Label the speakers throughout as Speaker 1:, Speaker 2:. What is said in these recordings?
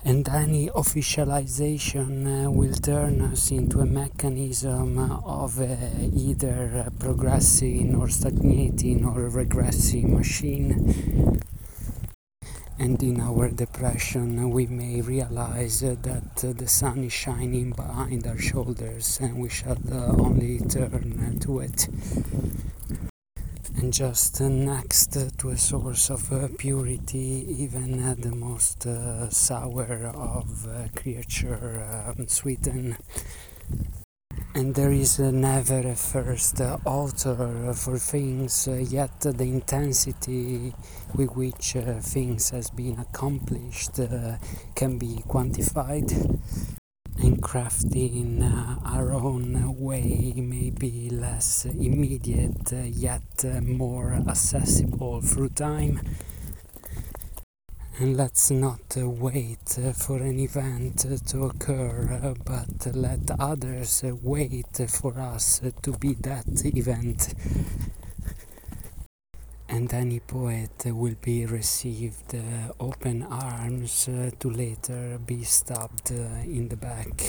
Speaker 1: And any officialization will turn us into a mechanism of either progressing or stagnating or regressing machine. And in our depression we may realize that the sun is shining behind our shoulders and we shall only turn to it. And just next to a source of purity, even the most sour of creature sweeten. And there is never a first author for things, yet the intensity with which things has been accomplished can be quantified. And crafting our own way may be less immediate, yet more accessible through time. And let's not wait for an event to occur, but let others wait for us to be that event. And any poet will be received open arms to later be stabbed in the back.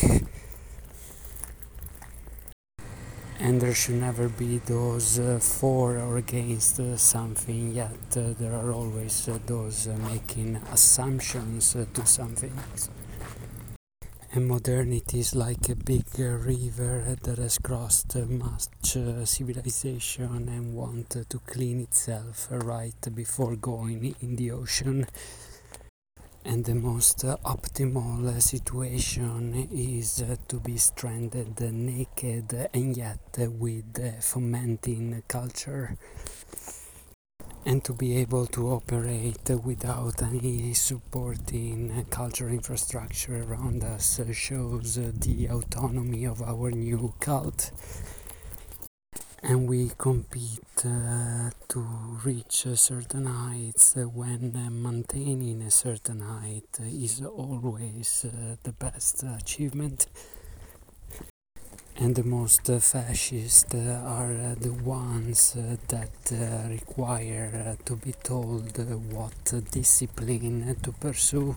Speaker 1: And there should never be those for or against something, yet there are always those making assumptions to some things. And modernity is like a big river that has crossed much civilization and wants to clean itself right before going in the ocean. And the most optimal situation is to be stranded naked and yet with fomenting culture. And to be able to operate without any supporting cultural infrastructure around us shows the autonomy of our new cult. And we compete to reach certain heights when maintaining a certain height is always the best achievement. And the most fascist are the ones that require to be told what discipline to pursue.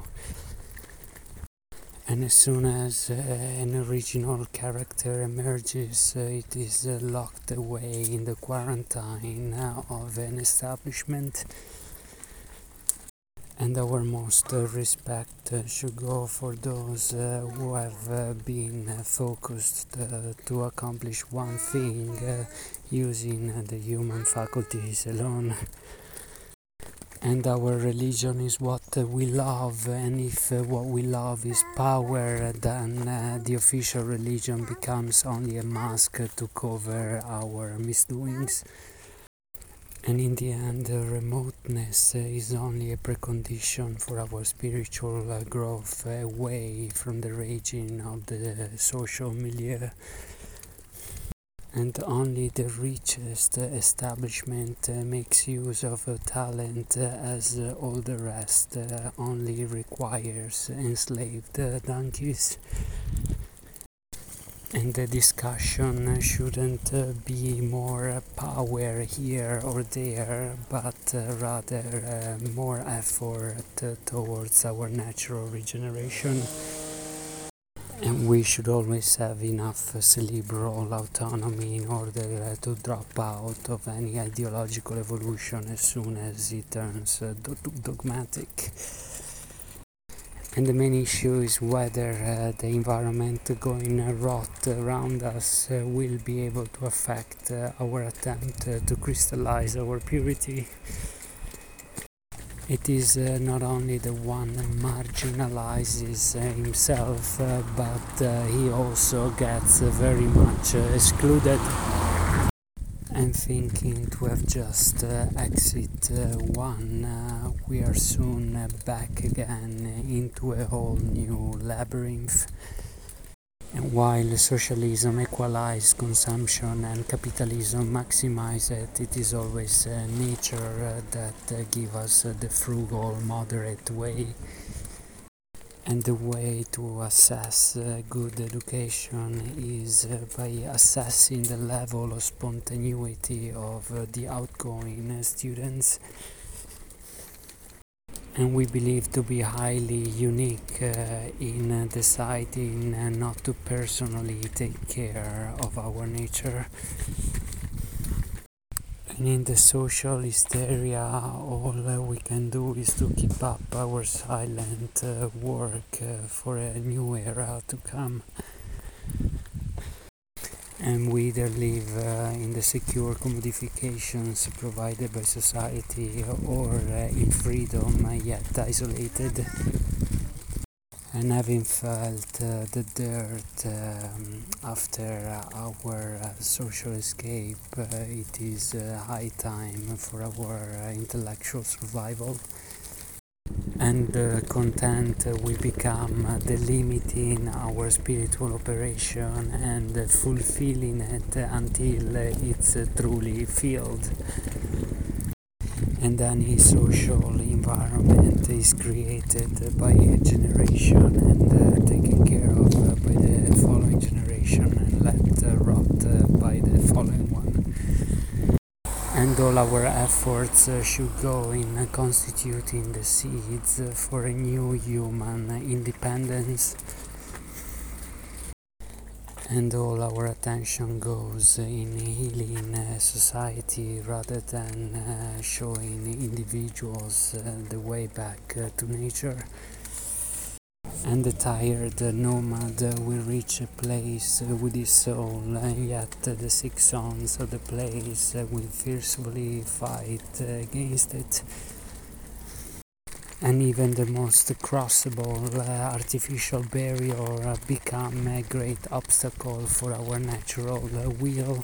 Speaker 1: And as soon as an original character emerges, it is locked away in the quarantine of an establishment. And our most respect should go for those who have been focused to accomplish one thing using the human faculties alone. And our religion is what we love, and if what we love is power, then the official religion becomes only a mask to cover our misdoings. And in the end, remoteness is only a precondition for our spiritual growth away from the raging of the social milieu. And only the richest establishment makes use of talent, as all the rest only requires enslaved donkeys. And the discussion shouldn't be more power here or there, but rather more effort towards our natural regeneration. And we should always have enough cerebral autonomy in order to drop out of any ideological evolution as soon as it turns dogmatic. And the main issue is whether the environment going rot around us will be able to affect our attempt to crystallize our purity. It is not only the one marginalizes himself, but he also gets very much excluded. And thinking to have just exit one, we are soon back again into a whole new labyrinth. And while socialism equalizes consumption and capitalism maximize it, it is always nature that gives us the frugal, moderate way. And the way to assess good education is by assessing the level of spontaneity of the outgoing students. and we believe to be highly unique in deciding not to personally take care of our nature. And in the social hysteria, all we can do is to keep up our silent work for a new era to come. And we either live in the secure commodifications provided by society or in freedom yet isolated. And having felt the dirt after our social escape, it is high time for our intellectual survival. And content we become delimiting our spiritual operation and fulfilling it until it's truly filled. And any social environment is created by a generation and taken care of by the following generation and let rot by the following one. And all our efforts should go in constituting the seeds for a new human independence. And all our attention goes in healing society rather than showing individuals the way back to nature. And the tired nomad will reach a place with his soul, and yet the sick sons of the place will fiercely fight against it. And even the most crossable artificial barrier become a great obstacle for our natural will.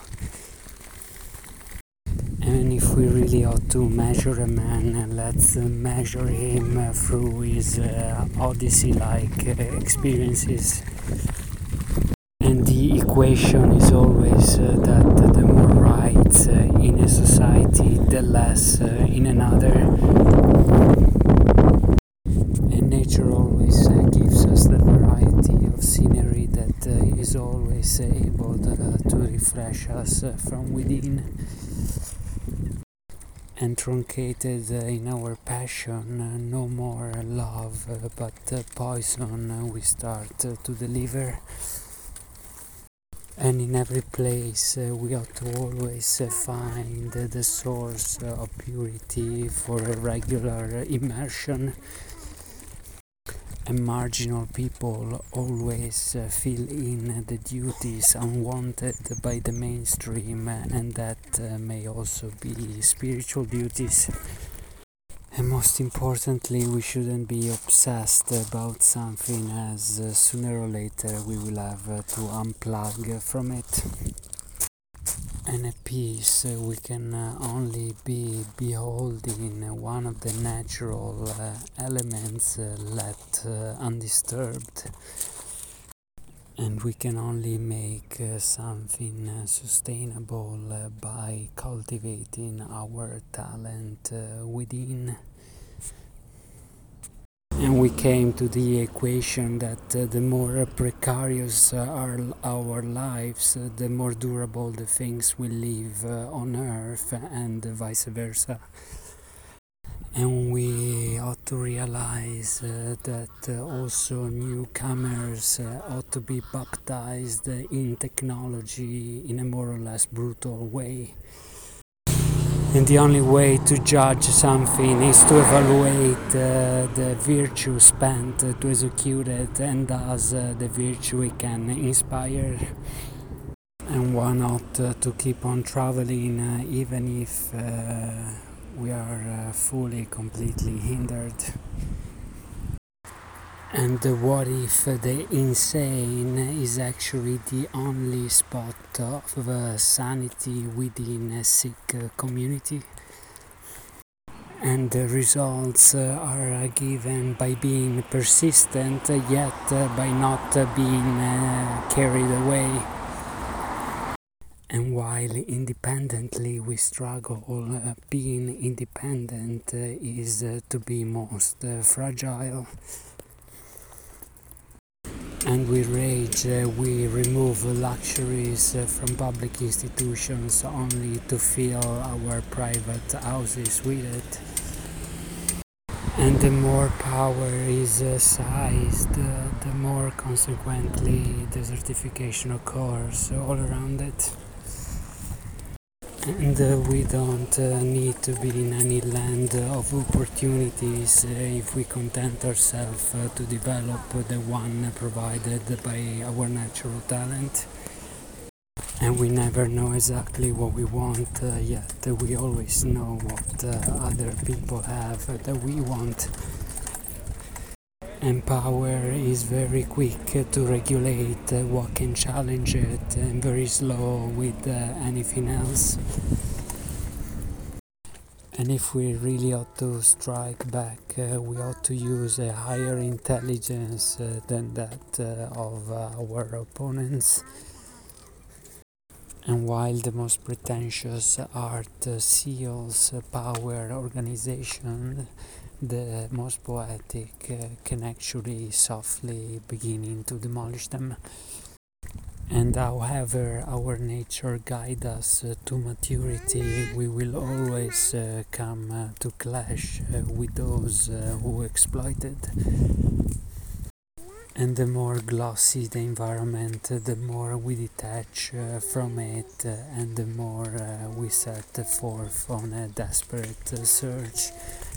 Speaker 1: And if we really ought to measure a man, let's measure him through his Odyssey-like experiences. And the equation is always that the more rights in a society, the less in another. And nature always gives us the variety of scenery that is always able to refresh us from within. And truncated in our passion, no more love but poison we start to deliver. And in every place we ought to always find the source of purity for a regular immersion. And marginal people always fill in the duties unwanted by the mainstream, and that may also be spiritual duties. And most importantly, we shouldn't be obsessed about something, as sooner or later we will have to unplug from it. And at peace we can only be beholding one of the natural elements left undisturbed. And we can only make something sustainable by cultivating our talent within. And we came to the equation that the more precarious are our lives, the more durable the things we live on earth, and vice versa. And we ought to realize that also newcomers ought to be baptized in technology in a more or less brutal way. And the only way to judge something is to evaluate the virtue spent to execute it, and thus the virtue it can inspire. And one ought to keep on traveling even if we are fully, completely hindered. And what if the insane is actually the only spot of sanity within a sick community? And the results are given by being persistent, yet by not being carried away. And while independently we struggle, being independent is to be most fragile. And we rage, we remove luxuries from public institutions only to fill our private houses with it. And the more power is seized, the more consequently desertification occurs all around it. And we don't need to be in any land of opportunities if we content ourselves to develop the one provided by our natural talent. And we never know exactly what we want, yet we always know what other people have that we want. And power is very quick to regulate what can challenge it, and very slow with anything else. And if we really ought to strike back, we ought to use a higher intelligence than that of our opponents. And while the most pretentious art seals power organization, the most poetic can actually softly beginning to demolish them. And however our nature guides us to maturity, we will always come to clash with those who exploit it. And the more glossy the environment, the more we detach from it, and the more we set forth on a desperate search